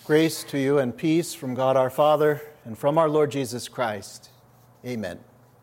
Grace to you and peace from God our Father and from our Lord Jesus Christ. Amen.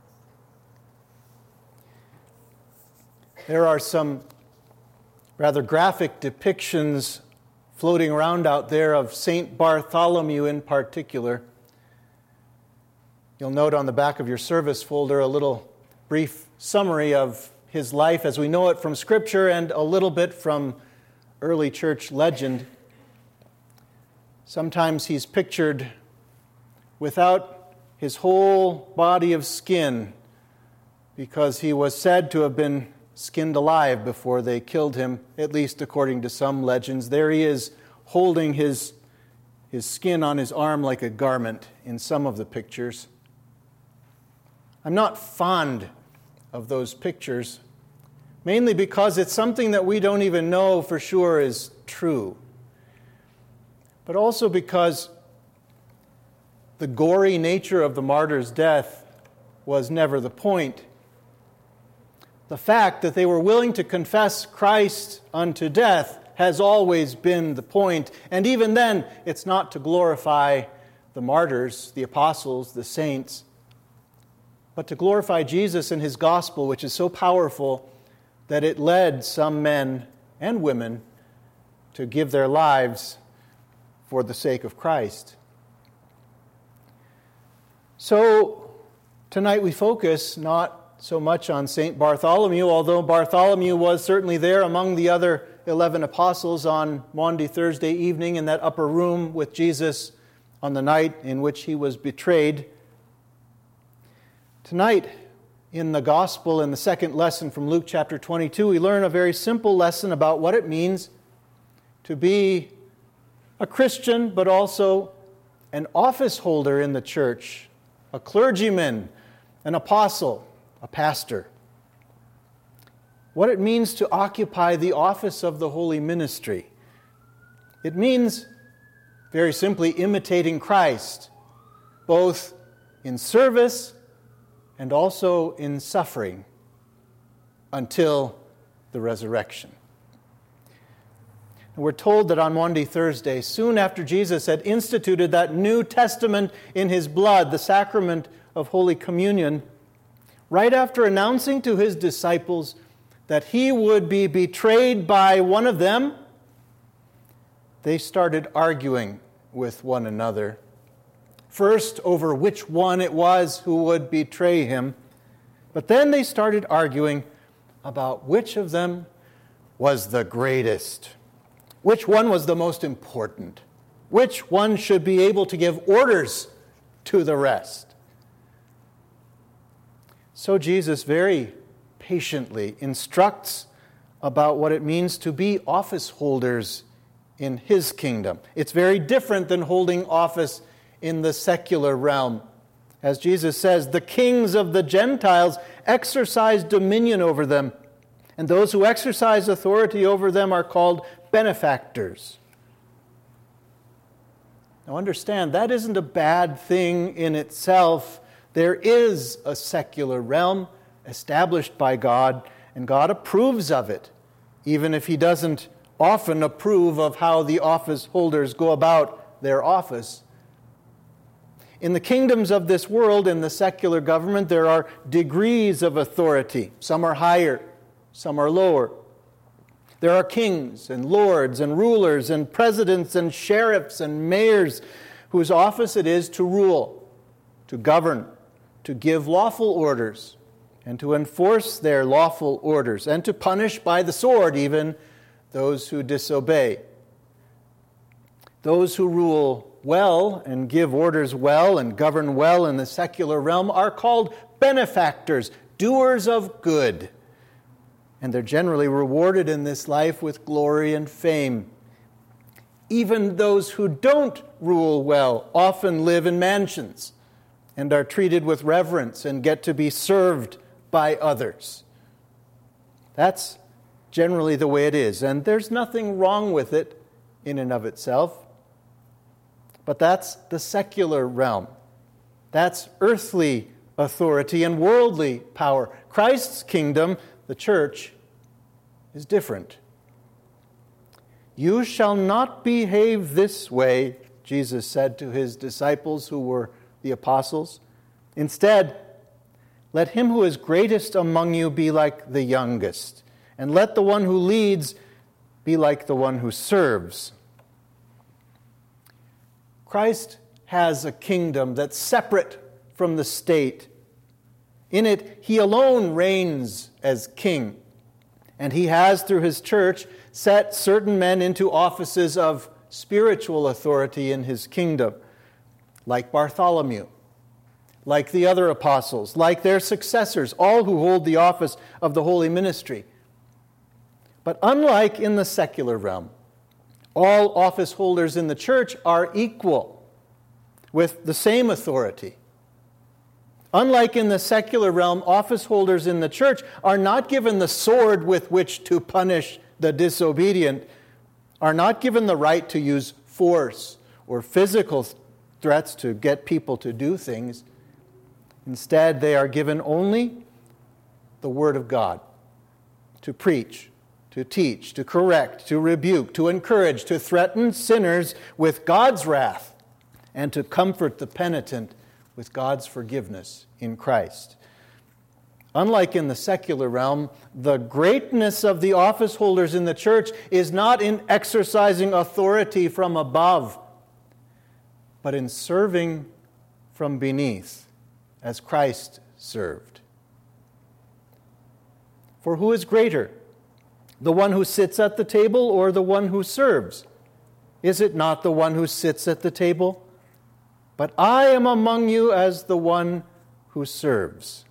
There are some rather graphic depictions floating around out there of St. Bartholomew in particular. You'll note on the back of your service folder a little brief summary of his life as we know it from Scripture and a little bit from early church legend. Sometimes he's pictured without his whole body of skin because he was said to have been skinned alive before they killed him, at least according to some legends. There he is holding his skin on his arm like a garment in some of the pictures. I'm not fond of those pictures, mainly because it's something that we don't even know for sure is true. But also because the gory nature of the martyr's death was never the point. The fact that they were willing to confess Christ unto death has always been the point. And even then, it's not to glorify the martyrs, the apostles, the saints, but to glorify Jesus and his gospel, which is so powerful that it led some men and women to give their lives for the sake of Christ. So, tonight we focus not so much on St. Bartholomew, although Bartholomew was certainly there among the other 11 apostles on Maundy Thursday evening in that upper room with Jesus on the night in which he was betrayed. Tonight, in the Gospel, in the second lesson from Luke chapter 22, we learn a very simple lesson about what it means to be a Christian, but also an office holder in the church, a clergyman, an apostle, a pastor. What it means to occupy the office of the holy ministry. It means, very simply, imitating Christ, both in service and also in suffering until the resurrection. And we're told that on Maundy Thursday, soon after Jesus had instituted that New Testament in his blood, the sacrament of Holy Communion, right after announcing to his disciples that he would be betrayed by one of them, they started arguing with one another. First, over which one it was who would betray him. But then they started arguing about which of them was the greatest. Which one was the most important? Which one should be able to give orders to the rest? So Jesus very patiently instructs about what it means to be office holders in his kingdom. It's very different than holding office in the secular realm. As Jesus says, the kings of the Gentiles exercise dominion over them, and those who exercise authority over them are called benefactors. Now understand, that isn't a bad thing in itself. There is a secular realm established by God, and God approves of it, even if he doesn't often approve of how the office holders go about their office. In the kingdoms of this world, in the secular government, there are degrees of authority. Some are higher, some are lower. There are kings and lords and rulers and presidents and sheriffs and mayors whose office it is to rule, to govern, to give lawful orders, and to enforce their lawful orders, and to punish by the sword even those who disobey. Those who rule well and give orders well and govern well in the secular realm are called benefactors, doers of good. And they're generally rewarded in this life with glory and fame. Even those who don't rule well often live in mansions and are treated with reverence and get to be served by others. That's generally the way it is, and there's nothing wrong with it in and of itself. But that's the secular realm. That's earthly authority and worldly power. Christ's kingdom, the church, is different. You shall not behave this way Jesus said to his disciples who were the apostles. Instead, let him who is greatest among you be like the youngest, and let the one who leads be like the one who serves. Christ has a kingdom that's separate from the state. In it, he alone reigns as king. And he has, through his church, set certain men into offices of spiritual authority in his kingdom, like Bartholomew, like the other apostles, like their successors, all who hold the office of the holy ministry. But unlike in the secular realm, all office holders in the church are equal, with the same authority. Unlike in the secular realm, office holders in the church are not given the sword with which to punish the disobedient, are not given the right to use force or physical threats to get people to do things. Instead, they are given only the Word of God to preach, to teach, to correct, to rebuke, to encourage, to threaten sinners with God's wrath, and to comfort the penitent with God's forgiveness in Christ. Unlike in the secular realm, the greatness of the office holders in the church is not in exercising authority from above, but in serving from beneath, as Christ served. For who is greater, the one who sits at the table or the one who serves? Is it not the one who sits at the table? But I am among you as the one who serves.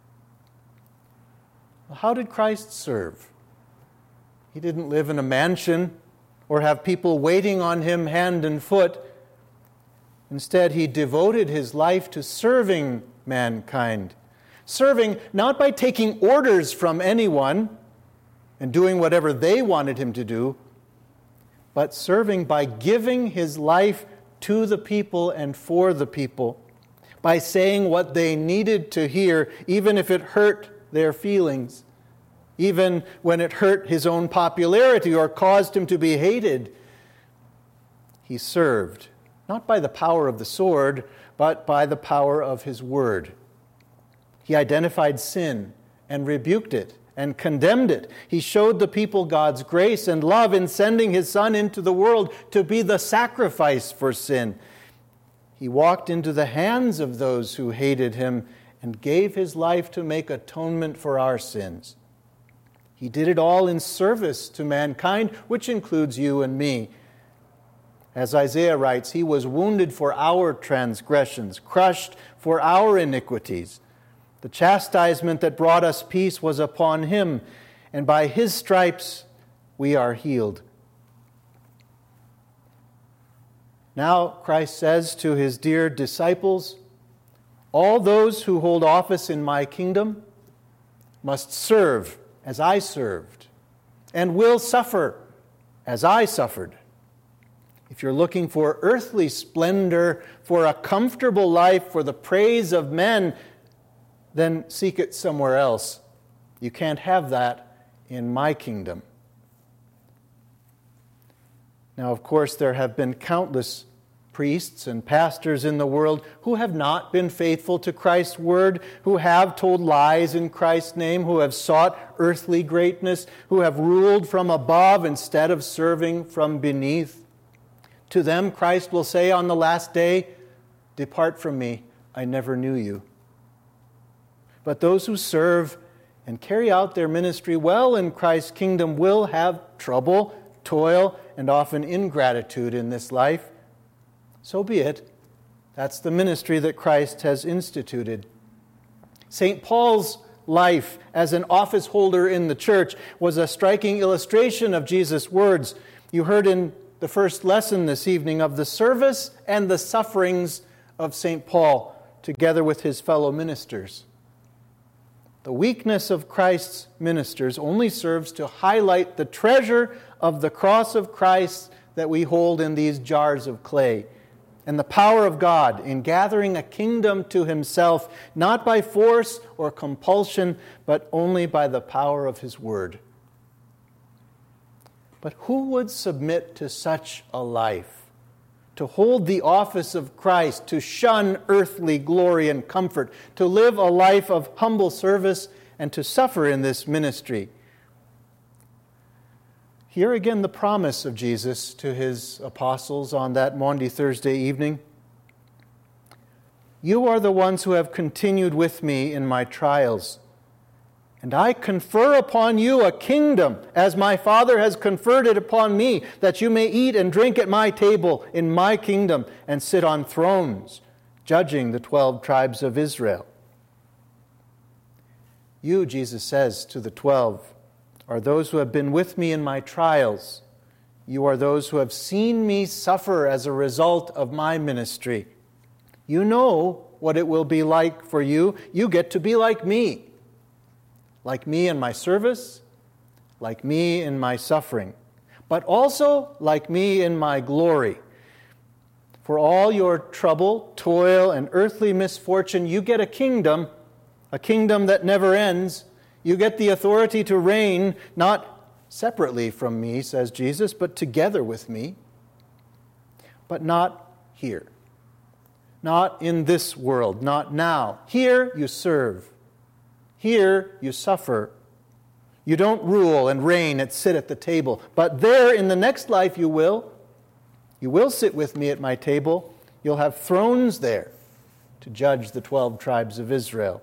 Well, how did Christ serve? He didn't live in a mansion or have people waiting on him hand and foot. Instead, he devoted his life to serving mankind. Serving not by taking orders from anyone and doing whatever they wanted him to do, but serving by giving his life to the people and for the people, by saying what they needed to hear, even if it hurt their feelings, even when it hurt his own popularity or caused him to be hated. He served, not by the power of the sword, but by the power of his word. He identified sin and rebuked it and condemned it. He showed the people God's grace and love in sending his Son into the world to be the sacrifice for sin. He walked into the hands of those who hated him and gave his life to make atonement for our sins. He did it all in service to mankind, which includes you and me. As Isaiah writes, he was wounded for our transgressions, crushed for our iniquities. The chastisement that brought us peace was upon him, and by his stripes we are healed. Now Christ says to his dear disciples, all those who hold office in my kingdom must serve as I served, and will suffer as I suffered. If you're looking for earthly splendor, for a comfortable life, for the praise of men, then seek it somewhere else. You can't have that in my kingdom. Now, of course, there have been countless priests and pastors in the world who have not been faithful to Christ's word, who have told lies in Christ's name, who have sought earthly greatness, who have ruled from above instead of serving from beneath. To them, Christ will say on the last day, "Depart from me, I never knew you." But those who serve and carry out their ministry well in Christ's kingdom will have trouble, toil, and often ingratitude in this life. So be it. That's the ministry that Christ has instituted. St. Paul's life as an office holder in the church was a striking illustration of Jesus' words. You heard in the first lesson this evening of the service and the sufferings of St. Paul together with his fellow ministers. The weakness of Christ's ministers only serves to highlight the treasure of the cross of Christ that we hold in these jars of clay, and the power of God in gathering a kingdom to himself, not by force or compulsion, but only by the power of his word. But who would submit to such a life? to hold the office of Christ, to shun earthly glory and comfort, to live a life of humble service, and to suffer in this ministry. Here again the promise of Jesus to his apostles on that Maundy Thursday evening. You are the ones who have continued with me in my trials, and I confer upon you a kingdom, as my Father has conferred it upon me, that you may eat and drink at my table in my kingdom and sit on thrones, judging the 12 tribes of Israel. You, Jesus says to the 12, are those who have been with me in my trials. You are those who have seen me suffer as a result of my ministry. You know what it will be like for you. You get to be like me in my service, like me in my suffering, but also like me in my glory. For all your trouble, toil, and earthly misfortune, you get a kingdom that never ends. You get the authority to reign, not separately from me, says Jesus, but together with me. But not here. Not in this world, not now. Here you serve. Here you suffer. You don't rule and reign and sit at the table. But there in the next life you will. You will sit with me at my table. You'll have thrones there to judge the 12 tribes of Israel.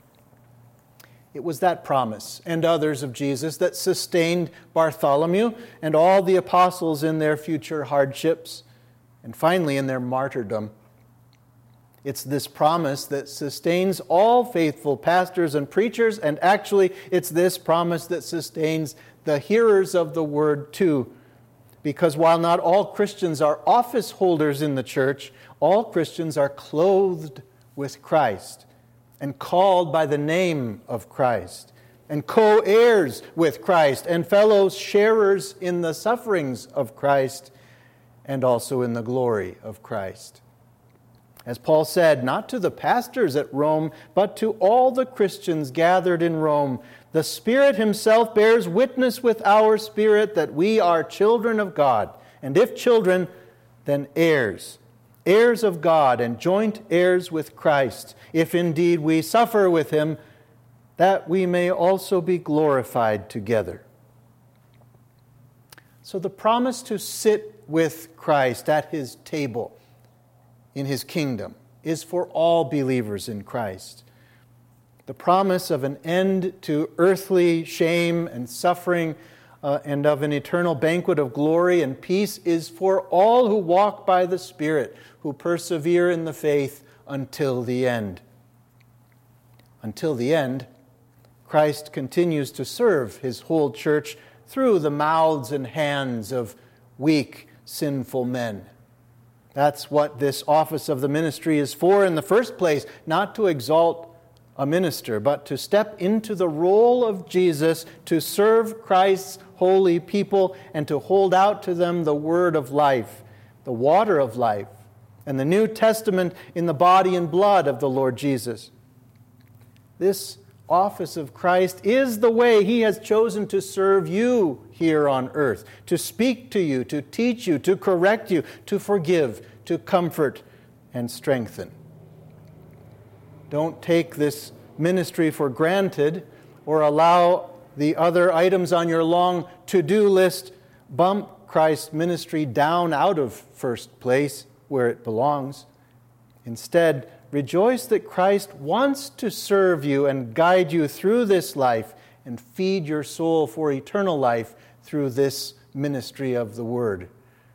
It was that promise and others of Jesus that sustained Bartholomew and all the apostles in their future hardships and finally in their martyrdom. It's this promise that sustains all faithful pastors and preachers, and actually it's this promise that sustains the hearers of the word too. Because while not all Christians are office holders in the church, all Christians are clothed with Christ and called by the name of Christ, and co-heirs with Christ, and fellow sharers in the sufferings of Christ, and also in the glory of Christ. As Paul said, not to the pastors at Rome, but to all the Christians gathered in Rome, the Spirit himself bears witness with our spirit that we are children of God, and if children, then heirs. Heirs of God and joint heirs with Christ, if indeed we suffer with him, that we may also be glorified together. So the promise to sit with Christ at his table in his kingdom is for all believers in Christ. The promise of an end to earthly shame and suffering and of an eternal banquet of glory and peace is for all who walk by the Spirit, who persevere in the faith until the end. Until the end, Christ continues to serve his whole church through the mouths and hands of weak, sinful men. That's what this office of the ministry is for in the first place, not to exalt a minister, but to step into the role of Jesus to serve Christ's holy people and to hold out to them the word of life, the water of life, and the New Testament in the body and blood of the Lord Jesus. This office of Christ is the way he has chosen to serve you here on earth, to speak to you, to teach you, to correct you, to forgive, to comfort and strengthen. Don't take this ministry for granted or allow the other items on your long to-do list bump Christ's ministry down out of first place where it belongs. Instead, rejoice that Christ wants to serve you and guide you through this life and feed your soul for eternal life through this ministry of the Word.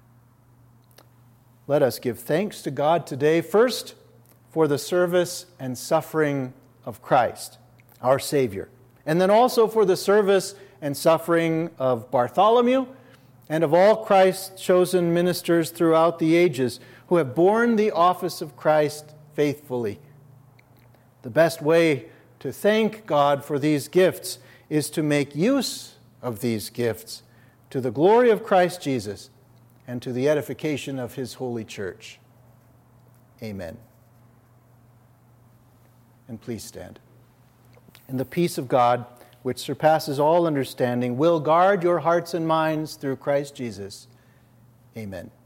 Let us give thanks to God today, first, for the service and suffering of Christ, our Savior, and then also for the service and suffering of Bartholomew and of all Christ's chosen ministers throughout the ages who have borne the office of Christ faithfully. The best way to thank God for these gifts is to make use of these gifts to the glory of Christ Jesus and to the edification of his holy church. Amen. And please stand. And the peace of God, which surpasses all understanding, will guard your hearts and minds through Christ Jesus. Amen.